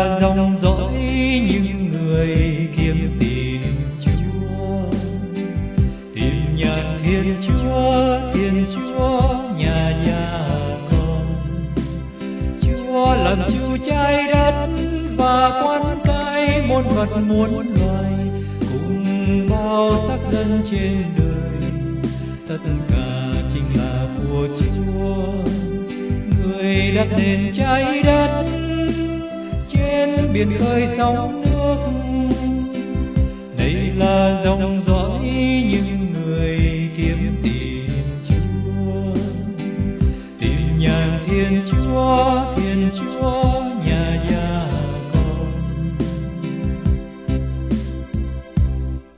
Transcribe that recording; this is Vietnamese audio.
là dòng dõi những người kiếm tìm Chúa, tìm nhạc Thiên Chúa, Thiên Chúa nhà con. Chúa làm chủ trái đất và quan cai muôn vật muôn loài, cùng bao sắc dân trên đời, tất cả chính là của Chúa. Người đặt nền trái đất, trên biển khơi sóng nước, đây là dòng dõi những người